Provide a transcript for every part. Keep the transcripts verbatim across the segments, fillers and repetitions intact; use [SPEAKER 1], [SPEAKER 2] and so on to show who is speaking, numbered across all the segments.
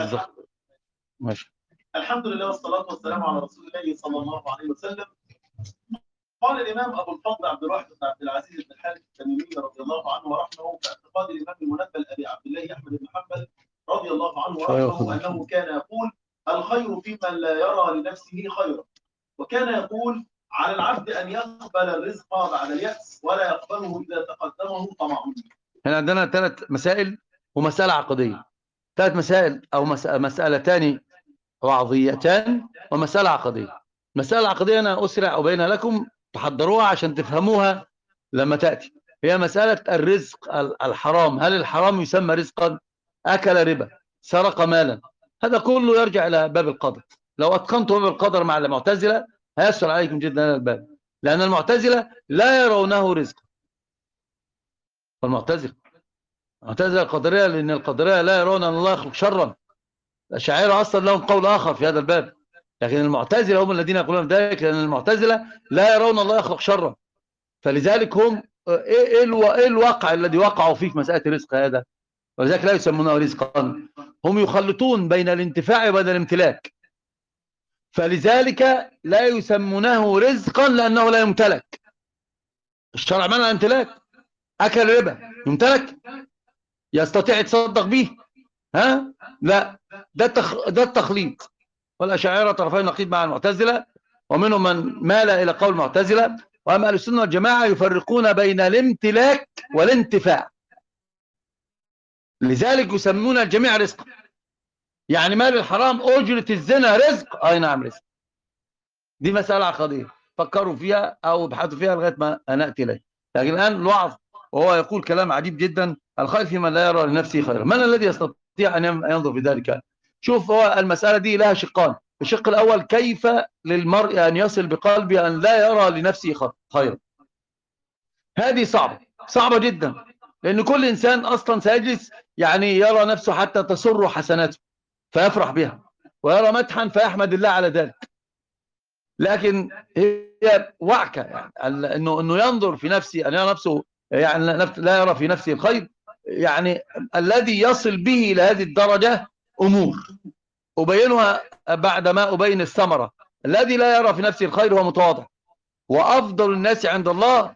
[SPEAKER 1] بالظبط. ماشي.
[SPEAKER 2] الحمد لله والصلاة والسلام على رسول الله صلى الله عليه وسلم. قال الإمام أبو الفضل عبد الواحد بن عبد العزيز بن الحارث التميمي رضي الله عنه ورحمه في اعتقاد الإمام المنبل أبي عبد الله أحمد بن حنبل رضي الله عنه ورحمه أنه كان يقول: الخير في من لا يرى لنفسه خيرا، وكان يقول: على العبد أن يقبل الرزق بعد اليأس ولا يقبله إذا تقدمه طمع.
[SPEAKER 1] هنا عندنا ثلاث مسائل ومسألة عقدية. ثلاث مسائل أو مسألتان وعظيتان ومسألة عقدية. المسألة العقدية أنا أسرع أبين لكم تحضروها عشان تفهموها لما تأتي. هي مسألة الرزق الحرام. هل الحرام يسمى رزقا؟ أكل ربا، سرق مالا، هذا كله يرجع إلى باب القدر. لو أتقنتوا باب القدر مع المعتزلة هيسهل عليكم جدا هذا الباب، لأن المعتزلة لا يرونه رزقا. والمعتزلة المعتزلة القدرية، لأن القدرية لا يرون أن الله يخلق شرا. الأشاعرة أصلا لهم قول آخر في هذا الباب، لكن المعتزلة هم الذين يقولون ذلك، لأن المعتزلة لا يرون الله يخلق شرا. فلذلك هم إيه الواقع الذي وقعوا فيه في مسألة الرزق هذا؟ ولذلك لا يسمونه رزقا. هم يخلطون بين الانتفاع وبين الامتلاك، فلذلك لا يسمونه رزقا لأنه لا يمتلك. الشرع منع الامتلاك. أكل ربا يمتلك؟ يستطيع يتصدق به؟ ها؟ لا، ده التخ... ده التخليط. والأشاعرة طرفين نقيض مع المعتزلة، ومنهم من مال إلى قول المعتزلة. وأما أهل السنة والجماعة يفرقون بين الامتلاك والانتفاع، لذلك يسمون الجميع رزق. يعني مال الحرام أجرة الزنا رزق؟ أي نعم رزق. دي مسألة عقدية فكروا فيها أو ابحثوا فيها لغاية ما نأتي إليه. لكن الآن الوعظ وهو يقول كلام عجيب جدا: الخير في من لا يرى لنفسه خيرا. من الذي يستطيع أن ينظر في ذلك؟ شوف، هو المسألة دي لها شقان. الشق الأول: كيف للمرء أن يصل بقلبه أن لا يرى لنفسه خيرا؟ هذه صعبة صعبة جدا، لأن كل إنسان أصلا سيجلس يعني يرى نفسه حتى تسر حسناته فيفرح بها، ويرى مدحا فيحمد الله على ذلك. لكن هي وعكة يعني أنه, إنه ينظر في نفسه، أن يرى نفسه يعني لا يرى في نفسه الخير. يعني الذي يصل به إلى هذه الدرجة أمور أبينها بعد ما أبين الثمرة. الذي لا يرى في نفسه الخير هو متواضع، وأفضل الناس عند الله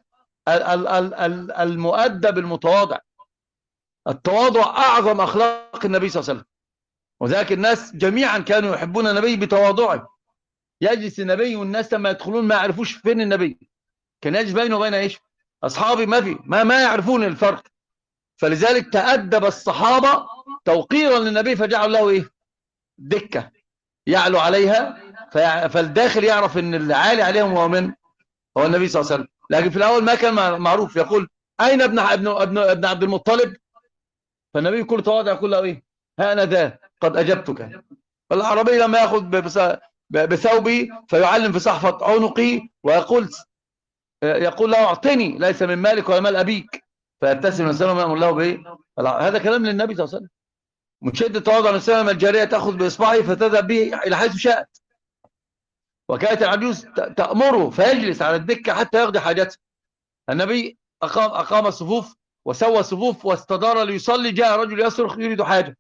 [SPEAKER 1] المؤدب المتواضع. التواضع أعظم أخلاق النبي صلى الله عليه وسلم، وذلك الناس جميعا كانوا يحبون النبي بتواضعه. يجلس النبي والناس لما يدخلون ما يعرفوش فين النبي، كان يجلس بينه وبين ايش؟ أصحابي ما في ما, ما يعرفون الفرق. فلذلك تأدب الصحابة توقيرا للنبي، فجعل له إيه؟ دكة يعلو عليها، فالداخل يعرف ان العالي عليهم هو من هو النبي صلى الله عليه وسلم. لكن في الأول ما كان معروف. يقول: أين ابن ابن ابن, ابن عبد المطلب؟ فالنبي كل تواضع يقول له إيه؟ ها أنا ذا قد أجبتك. فالعربي لما يأخذ بثوبه فيعلم في صحفة عنقه ويقول يقول له: أعطني ليس من مالك ولا مال أبيك، فيبتسم الإنسان ويأمر له بإيه؟ هذا كلام للنبي صلى الله عليه وسلم. من شدة تواضع الإنسان الجارية تأخذ بإصبعه فتذهب به إلى حيث شاءت، وكانت العجوز تأمره فيجلس على الدكة حتى يقضي حاجته. النبي أقام أقام الصفوف وسوى الصفوف واستدار ليصلي، جاء رجل يصرخ يريد حاجة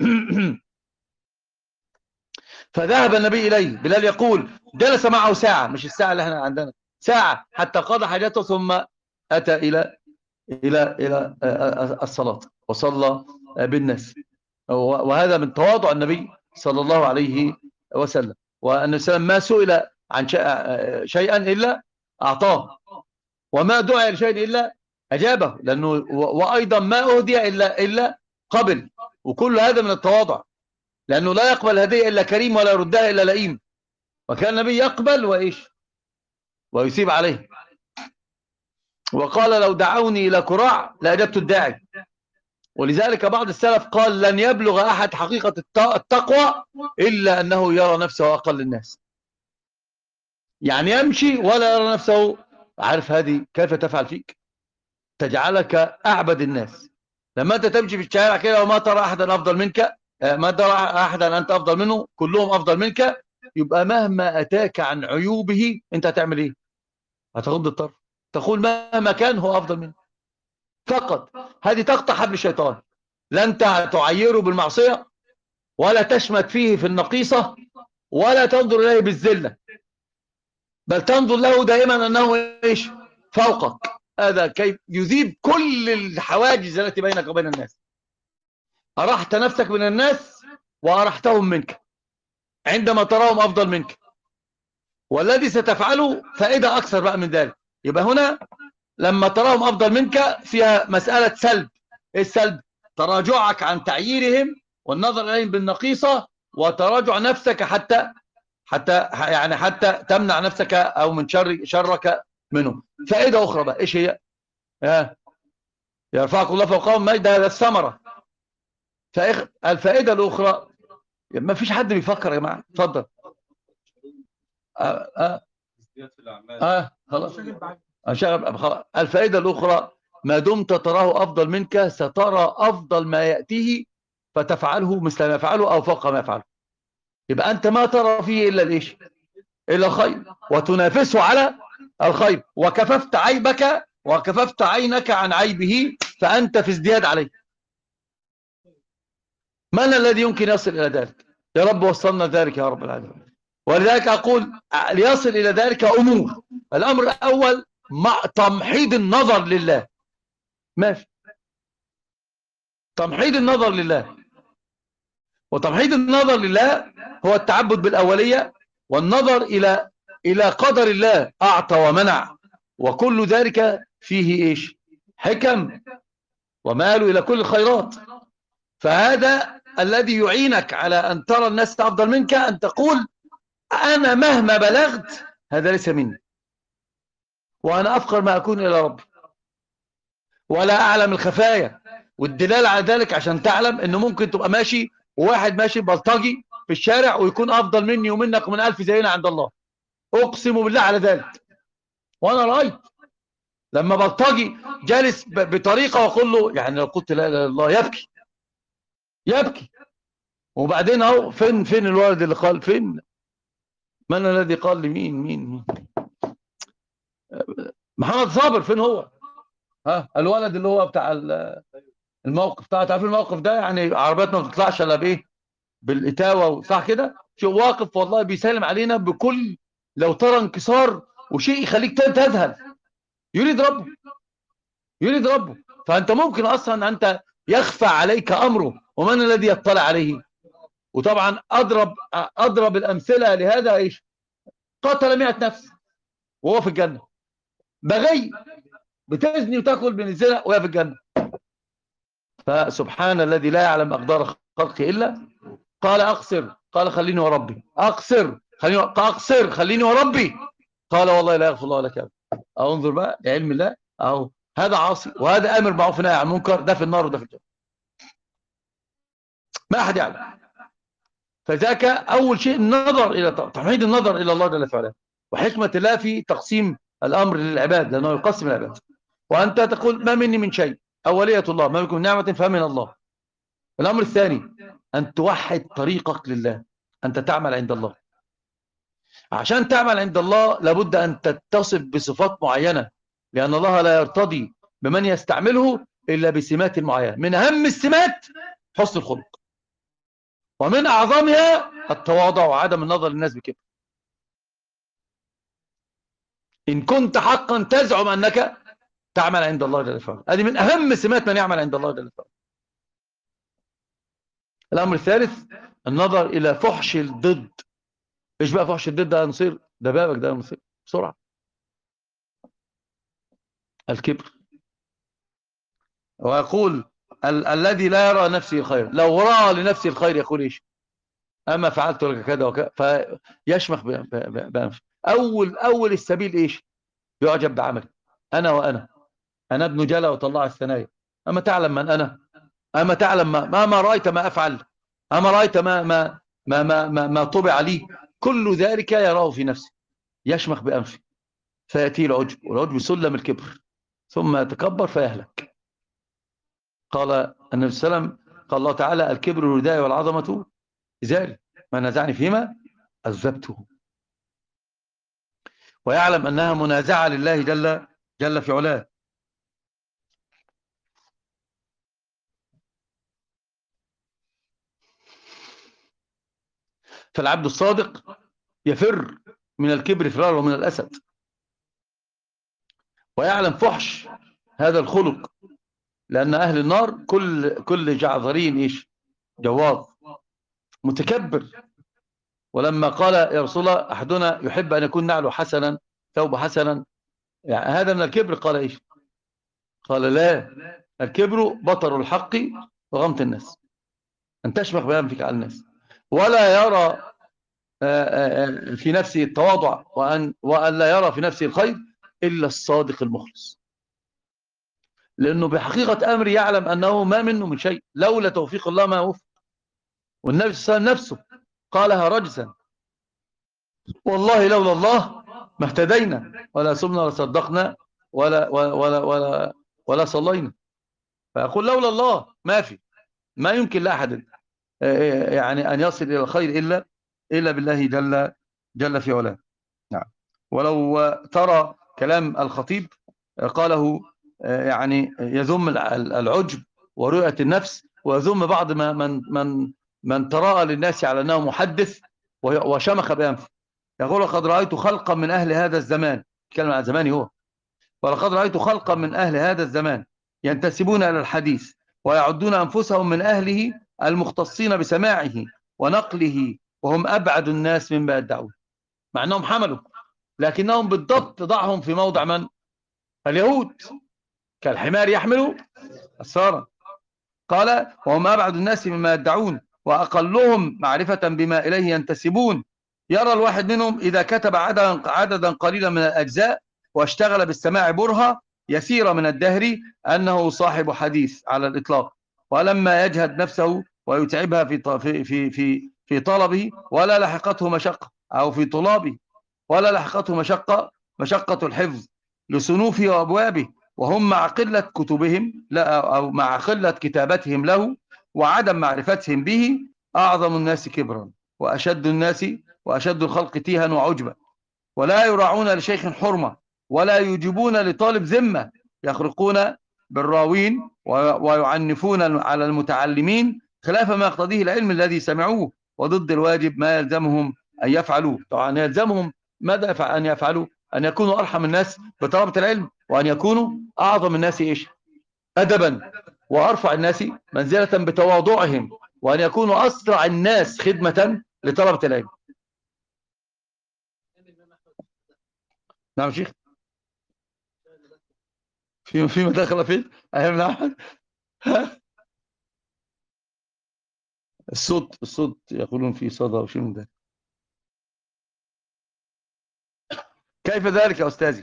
[SPEAKER 1] فذهب النبي إليه. بلال يقول: جلس معه ساعة، مش الساعة اللي احنا عندنا، ساعة، حتى قضى حاجته ثم أتى إلى إلى إلى الصلاة وصلى بالناس. وهذا من تواضع النبي صلى الله عليه وسلم. وأن السلام ما سئل عن شيئا إلا أعطاه، وما دعا لشيء إلا أجابه، لأنه وأيضا ما أهدي إلا إلا قبل. وكل هذا من التواضع، لأنه لا يقبل هدية إلا كريم ولا يردها إلا لئيم. وكان النبي يقبل وإيش ويسيب عليه. وقال: لو دعوني إلى كراع لأجبت الداعي. ولذلك بعض السلف قال: لن يبلغ أحد حقيقة التقوى إلا أنه يرى نفسه أقل الناس. يعني يمشي ولا يرى نفسه. عارف هذه كيف تفعل فيك؟ تجعلك أعبد الناس. لما أنت تمشي في الشارع كده وما ترى أحدا أفضل منك، ما ترى أحدا أنت أفضل منه، كلهم أفضل منك، يبقى مهما أتاك عن عيوبه أنت هتعمل إيه؟ هتغض الطرف، تقول مهما كان هو أفضل منه فقط. هذه تقطع حبل الشيطان. لا أنت تعيره بالمعصية ولا تشمت فيه في النقيصة، ولا تنظر إليه بالذلة، بل تنظر له دائما أنه إيش؟ فوقك. هذا كيف يذيب كل الحواجز التي بينك وبين الناس. أرحت نفسك من الناس وأرحتهم منك عندما تراهم أفضل منك، والذي ستفعله فائدة أكثر بقى من ذلك. يبقى هنا لما تراهم أفضل منك فيها مسألة سلب. إيه السلب؟ تراجعك عن تعييرهم والنظر إليهم بالنقيصة، وتراجع نفسك حتى حتى يعني حتى تمنع نفسك أو من شر شرك منهم. فائدة أخرى بقى إيش هي؟ ها، يرفعك الله فوقهم مجدا، هذا الثمرة. الفائدة الأخرى، ما فيش حد بيفكر يا جماعة، اتفضل. آه آه آه خلاص. خلاص. الفائدة الأخرى، ما دمت تراه أفضل منك سترى أفضل ما يأتيه فتفعله مثل ما يفعله أو فوق ما يفعله. يبقى أنت ما ترى فيه إلا الإيش؟ إلا الخير، وتنافسه على الخير، وكففت عيبك وكففت عينك عن عيبه، فأنت في ازدياد عليه. من الذي يمكن يصل إلى ذلك؟ يا رب وصلنا ذلك يا رب العالمين. ولذلك أقول ليصل إلى ذلك أمور. الأمر الأول مع تمحيض النظر لله. ماشي، تمحيض النظر لله. وتمحيض النظر لله هو التعبد بالأولية، والنظر إلى إلى قدر الله، أعطى ومنع، وكل ذلك فيه إيش؟ حكم، ومال إلى كل الخيرات. فهذا الذي يعينك على أن ترى الناس أفضل منك، أن تقول أنا مهما بلغت هذا ليس مني، وأنا أفقر ما أكون إلى ربي، ولا أعلم الخفايا. والدلالة على ذلك عشان تعلم أنه ممكن تبقى ماشي وواحد ماشي بلطجي في الشارع ويكون أفضل مني ومنك ومن ألف زينا عند الله، أقسم بالله على ذلك. وأنا رأيت لما بلطجي جالس بطريقة وأقول له يعني لو قلت لا إله إلا الله يبكي يبكي. وبعدين أهو فين فين الولد اللي قال فين؟ من الذي قال لمين مين مين محمد صابر فين هو؟ ها الولد اللي هو بتاع الموقف بتاع، تعرف الموقف ده يعني عربياتنا ما بتطلعش الا بايه؟ بالاتاوه، صح كده؟ شيء واقف والله بيسلم علينا بكل، لو ترى انكسار وشيء يخليك تذهل. يريد ربه يريد ربه. فانت ممكن اصلا انت يخفى عليك امره، ومن الذي يطلع عليه؟ وطبعا اضرب اضرب الامثله لهذا ايش؟ قتل مئة نفس وهو في الجنه. بغي بتزني وتاكل من الزنا وهي في الجنه. فسبحان الذي لا يعلم اقدار خلقه الا. قال اقصر، قال خليني وربي. اقصر خليني اقصر خليني وربي. قال والله لا يغفر الله لك. انظر بقى لعلم الله. اهو هذا عاصي وهذا امر معروف ونهي عن المنكر، ده في النار وده في الجنه، ما احد يعلم. فذاك اول شيء النظر الى تمحيض النظر الى الله جل وعلا، وحكمه الله في تقسيم الامر للعباد، لانه يقسم العباد. وانت تقول ما مني من شيء، اوليه الله، ما بكم نعمه فمن الله. الامر الثاني ان توحد طريقك لله، انت تعمل عند الله. عشان تعمل عند الله لابد أن تتصف بصفات معينة، لأن الله لا يرتضي بمن يستعمله إلا بسمات معينة. من أهم السمات حسن الخلق، ومن أعظمها التواضع وعدم النظر للناس بكبر. إن كنت حقا تزعم أنك تعمل عند الله جل وعلا، هذه من أهم سمات من يعمل عند الله جل وعلا. الأمر الثالث النظر إلى فحش الضد. إيش بقى فحش الضد؟ ده نصير ده بابك، ده نصير بسرعة. الكبر. ويقول ال الذي لا يرى نفسه الخير، لو رأى لنفسه الخير يقول إيش؟ أما فعلت لك كذا وكذا، فيشمخ بأنفه. أول أول السبيل إيش؟ يعجب بعمل. أنا وأنا أنا ابن جلا وطلع الثنايا. أما تعلم من أنا؟ أما تعلم ما ما, ما رأيت ما أفعل؟ أما رأيت ما ما ما ما, ما, ما طبع لي؟ كل ذلك يراه في نفسه، يشمخ بأنفه، فيأتي العجب، والعجب سلم الكبر، ثم يتكبر فيهلك. قال النبي صلى الله عليه وسلم، قال الله تعالى الكبر ردائي والعظمة إزاري، ما نزعني فيما أذبته. ويعلم أنها منازعة لله جل, جل في علاه. فالعبد الصادق يفر من الكبر فرارا ومن الأسد، ويعلم فحش هذا الخلق، لأن أهل النار كل كل جعذرين إيش جواظ متكبر. ولما قال يا رسول الله أحدنا يحب أن يكون نعله حسنا ثوب حسنا، يعني هذا من الكبر؟ قال إيش؟ قال لا، الكبر بطر الحق وغمط الناس، أن تشمخ بأنفك على الناس، ولا يرى في نفسه التواضع، وأن, وأن لا يرى في نفسه الخير إلا الصادق المخلص، لأنه بحقيقة أمر يعلم أنه ما منه من شيء، لولا توفيق الله ما وفق. والنبي صلى الله عليه وسلم نفسه قالها رجزا: والله لولا الله ما اهتدينا ولا صمنا ولا صدقنا ولا ولا ولا ولا, ولا صلينا. فيقول لولا الله ما في، ما يمكن لأحد يعني أن يصل إلى الخير إلا إلا بالله جل جل في علاه. نعم. ولو ترى كلام الخطيب قاله يعني يذم العجب ورؤية النفس، ويذم بعض من من من تراءى للناس على أنه محدث وشمخ بأنفه. يقول: لقد رأيت خلقا من أهل هذا الزمان، كلمة عن زماني هو، ولقد رأيت خلقا من أهل هذا الزمان ينتسبون إلى الحديث ويعدون أنفسهم من أهله المختصين بسماعه ونقله، وهم أبعد الناس مما يدعون، مع أنهم حملوا، لكنهم بالضبط ضعهم في موضع من؟ اليهود، كالحمار يحملوا أسفارا. قال: وهم أبعد الناس مما يدعون وأقلهم معرفة بما إليه ينتسبون. يرى الواحد منهم إذا كتب عددا, عددا قليلا من الأجزاء واشتغل بالسماع برهة يسير من الدهر أنه صاحب حديث على الإطلاق، ولما يجهد نفسه ويتعبها في في في في طلبه ولا لحقته مشقة، أو في طلابه ولا لحقته مشقة مشقة الحفظ لصنوفه وأبوابه، وهم مع قلة كتبهم لا أو مع قلة كتابتهم له وعدم معرفتهم به أعظم الناس كبرا وأشد الناس وأشد الخلق تيها وعجبا، ولا يراعون لشيخ حرمة ولا يجيبون لطالب ذمة، يخرقون بالراوين ويعنفون على المتعلمين خلاف ما يقتضيه العلم الذي سمعوه، وضد الواجب ما يلزمهم أن يفعلوه. طبعا يلزمهم ماذا أن يفعلوا؟ أن يكونوا أرحم الناس بطلبة العلم، وأن يكونوا أعظم الناس إيش أدبا، وأرفع الناس منزلة بتواضعهم، وأن يكونوا أسرع الناس خدمة لطلبة العلم. نعم شيخ، في في مداخلة فين أيام أحمد؟ الصوت الصوت يقولون في صدى وشيء من ذلك. كيف ذلك يا أستاذي؟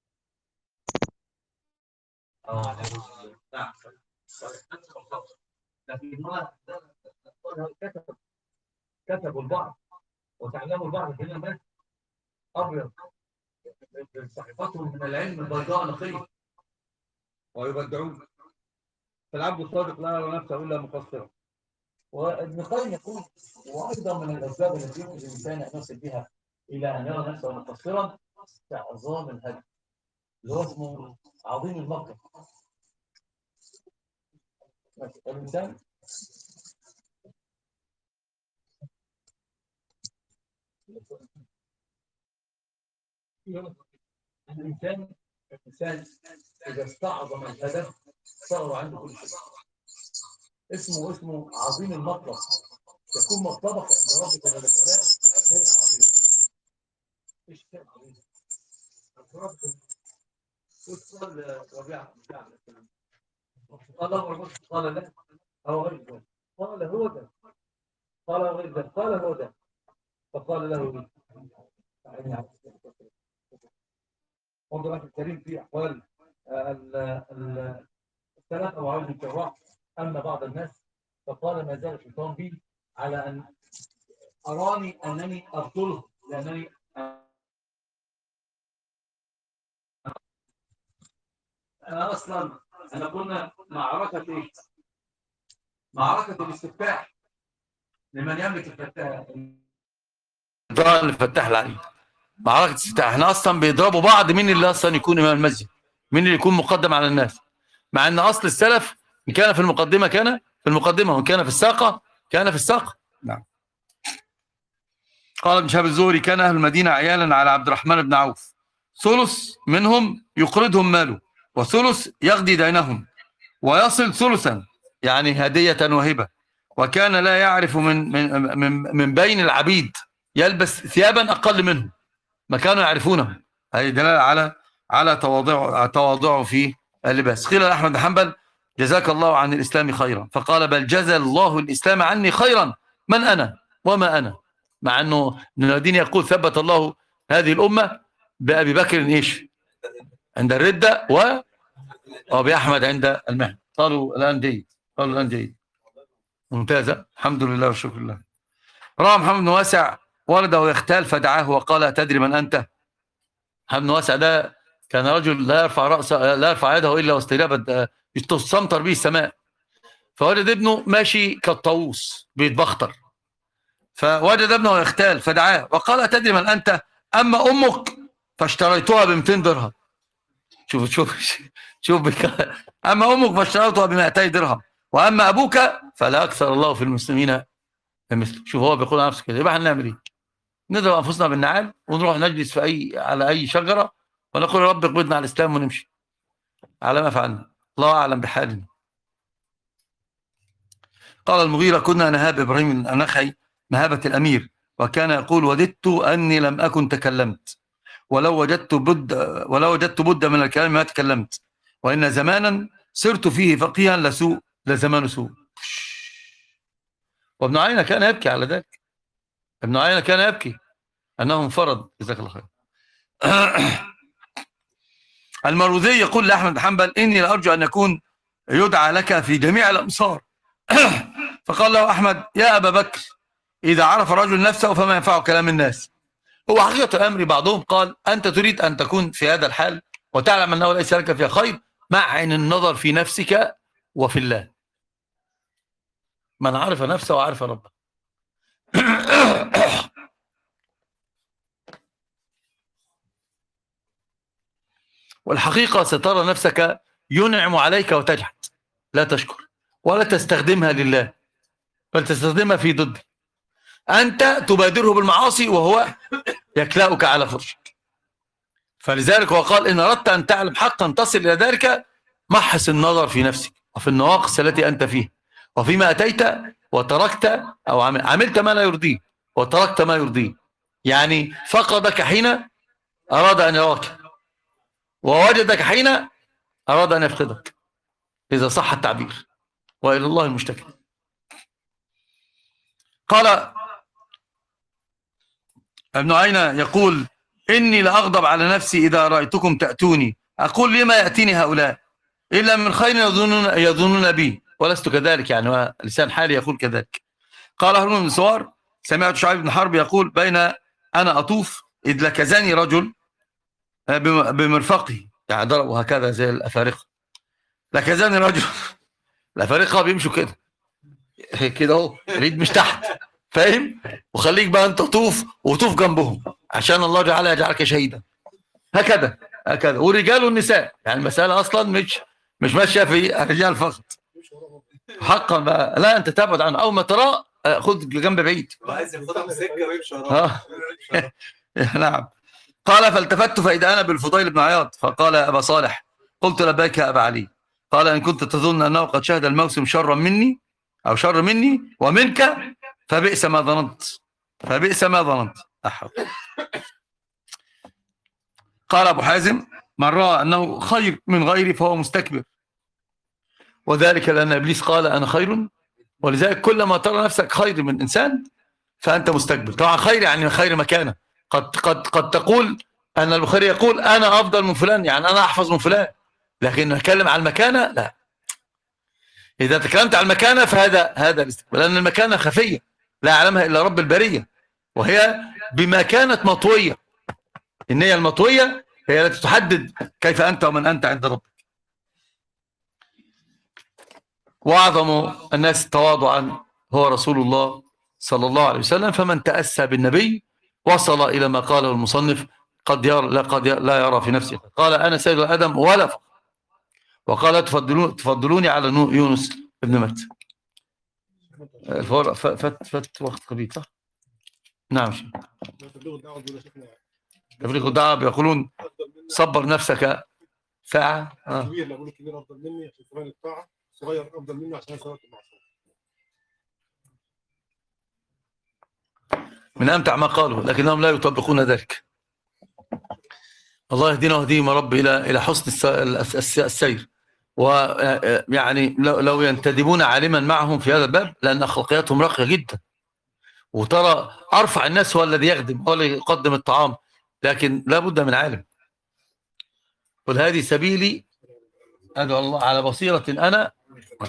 [SPEAKER 3] لكن هو كتب كتبوا البعض وتعلموا البعض كلمات أبيض صحيفتهم من العلم البيضاء نقية ويبدعون. فالعبد الصادق لا يرى نفسه إلا مقصرا. وابن القيم يقول: وأيضا من الأسباب التي يمكن الإنسان أن يصل بها إلى أن يرى نفسه مقصرا كعظام الهدي، اللي هو اسمه عظيم المقدم. الإنسان الإنسان الإنسان إذا استعظم الهدف صار عنده كل شيء. اسمه اسمه عظيم المطلب. يكون مطلبك عند ربك جل وعلا شيء عظيم. ايش شيء عظيم؟ ربك وصل ربيعه قال له قال لا أو غير ذلك، قال هو ده، قال غير ذلك، قال هو ده، فقال له يعني انظر أخي الكريم في أحوال الثلاثة وعوج الجراح أما بعض الناس فقال: ما زال الشيطان بي على أن أراني أنني أبطله، لأنني أنا أصلا أنا قلنا معركة إيه؟ معركة الاستفتاح لمن يملك الفتاح
[SPEAKER 1] الفتاح العليم. معركة الاستفتاح، احنا أصلا بيضربوا بعض مين اللي أصلا يكون إمام المسجد، مين اللي يكون مقدم على الناس، مع أن أصل السلف إن كان في المقدمة كان في المقدمة، وإن كان في الساقة كان في الساقة. نعم. قال ابن شهاب الزهري: كان أهل المدينة عيالا على عبد الرحمن بن عوف، ثلث منهم يقرضهم ماله، وثلث يقضي دينهم، ويصل ثلثا يعني هدية وهبة. وكان لا يعرف من من من, من بين العبيد يلبس ثيابا أقل منه، ما كانوا يعرفونه. هذه دلالة على على تواضعه تواضعه في اللباس. قيل لأحمد بن حنبل: جزاك الله عن الإسلام خيرا. فقال: بل جزى الله الإسلام عني خيرا، من أنا وما أنا. مع أنه ابن المديني يقول: ثبت الله هذه الأمة بأبي بكر إيش عند الردة و وبأحمد عند المهن. قالوا الآن جيد، قالوا الآن جيد، ممتازة، الحمد لله والشكر لله. رأى محمد بن واسع ولده يختال فدعاه وقال: أتدري من أنت؟ محمد بن واسع ده كان رجل لا يرفع رأسه لا يرفع يده إلا واستجابت تستمطر به السماء. فوجد ابنه ماشي كالطاووس بيتبختر، فوجد ابنه يختال فدعاه وقال: أتدري من أنت؟ أما أمك فاشتريتها ب مئتين درهم. شوف شوف شوف بك. أما أمك فاشتريتها ب مئتين درهم، وأما أبوك فلا أكثر الله في المسلمين مثله. شوف هو بيقول على نفسه كده. يبقى هنعمل إيه؟ نضرب أنفسنا بالنعال ونروح نجلس في أي على أي شجرة ونقول: يا رب اقبضنا على الإسلام ونمشي على ما فعلنا، الله أعلم بحالنا. قال المغيرة: كنا نهاب إبراهيم النخعي مهابة الأمير، وكان يقول: وددت أني لم أكن تكلمت، ولو وجدت بد ولو وجدت بد من الكلام ما تكلمت، وإن زمانا صرت فيه فقيها لسوء لزمان سوء. وابن عيينة كان يبكي على ذلك. ابن عيينة كان يبكي أنه انفرد. جزاك الله خير. المروذي يقول لأحمد بن حنبل: إني لأرجو أن يكون يدعى لك في جميع الأمصار. فقال له أحمد: يا أبا بكر، إذا عرف الرجل نفسه فما ينفعه كلام الناس. هو حقيقة الأمر بعضهم قال: أنت تريد أن تكون في هذا الحال وتعلم أنه ليس لك فيها خير مع عين النظر في نفسك وفي الله. من عرف نفسه وعرف ربه. والحقيقة سترى نفسك ينعم عليك وتجحد، لا تشكر ولا تستخدمها لله، بل تستخدمها في ضده. أنت تبادره بالمعاصي وهو يكلأك على فرشك. فلذلك هو قال: إن أردت أن تعلم حقا تصل إلى ذلك، محس النظر في نفسك وفي النواقص التي أنت فيها، وفيما أتيت وتركت أو عملت ما لا يرضيه وتركت ما يرضيه. يعني فقدك حين أراد أن يراك، ووجدك حين أراد أن يفقدك، إذا صح التعبير، وإلى الله المشتكى. قال ابن عيينة يقول: إني لأغضب على نفسي إذا رأيتكم تأتوني، أقول: لما يأتيني هؤلاء إلا من خير يظنون, يظنون بي، ولست كذلك. يعني لسان حالي يقول كذلك. قال هارون بن سوار: سمعت شعيب بن حرب يقول: بين أنا أطوف إذ لكزاني رجل بمرفقه، يعني ضربوا هكذا زي الأفارقة، لكزاني رجل. الأفارقة بيمشوا كده كده اهو، ريد مش تحت، فاهم؟ وخليك بقى انت تطوف وطوف جنبهم عشان الله تعالى يجعلك شهيدا. هكذا هكذا. ورجال والنساء، يعني المسألة أصلا مش مش ماشية في الرجال فقط حقا بقى. لا، انت تبعد عنه، اول ما تراه خذ جنب بعيد،
[SPEAKER 4] عايز ياخدها في سكه ويمشي وراه.
[SPEAKER 1] نعم. قال: فالتفت فإذا أنا بالفضيل بن عياض، فقال: يا أبا صالح. قلت: لبيك يا أبا علي. قال: إن كنت تظن أنه قد شهد الموسم شرا مني أو شر مني ومنك فبئس ما ظننت، فبئس ما ظننت. أحب. قال أبو حازم: من رأى أنه خير من غيري فهو مستكبر، وذلك لأن إبليس قال: أنا خير. ولذلك كلما ترى نفسك خير من إنسان فأنت مستكبر. طبعا خير يعني خير مكانه. قد قد قد تقول أن البخاري يقول: أنا أفضل من فلان، يعني أنا أحفظ من فلان، لكن نتكلم عن المكانة لا. إذا تكلمت عن المكانة فهذا هذا الاستكبار، لأن المكانة خفية لا يعلمها إلا رب البرية، وهي بما كانت مطوية. النية المطوية هي التي تحدد كيف أنت ومن أنت عند ربك. وأعظم الناس تواضعا هو رسول الله صلى الله عليه وسلم، فمن تأسى بالنبي وصل إلى ما قاله المصنف: قد يرى لا قد يرى لا يرى في نفسه. قال: أنا سيد آدم ولا فخر. وقال: تفضلون تفضلوني على يونس ابن متى. فت فت وقت قبيل صح؟ نعم شيخ.
[SPEAKER 5] تبليغ الدعوة دول يا شيخنا
[SPEAKER 1] تبليغ الدعوة يقولون
[SPEAKER 5] أفضل مني.
[SPEAKER 1] صبر نفسك ساعة. آه.
[SPEAKER 5] كبير، لا بقول الكبير أفضل مني عشان كمان الطاعة، صغير أفضل مني عشان سويت المعصية.
[SPEAKER 1] من أمتع ما قالوا، لكنهم لا يطبقون ذلك. الله يهدينا ويهديهم يا رب إلى إلى حسن السير. ويعني لو ينتدبون عالما معهم في هذا الباب، لأن أخلاقياتهم راقية جدا. وترى أرفع الناس هو الذي يخدم، هو الذي يقدم الطعام، لكن لا بد من عالم. قل هذه سبيلي أدعو الله على بصيرة أنا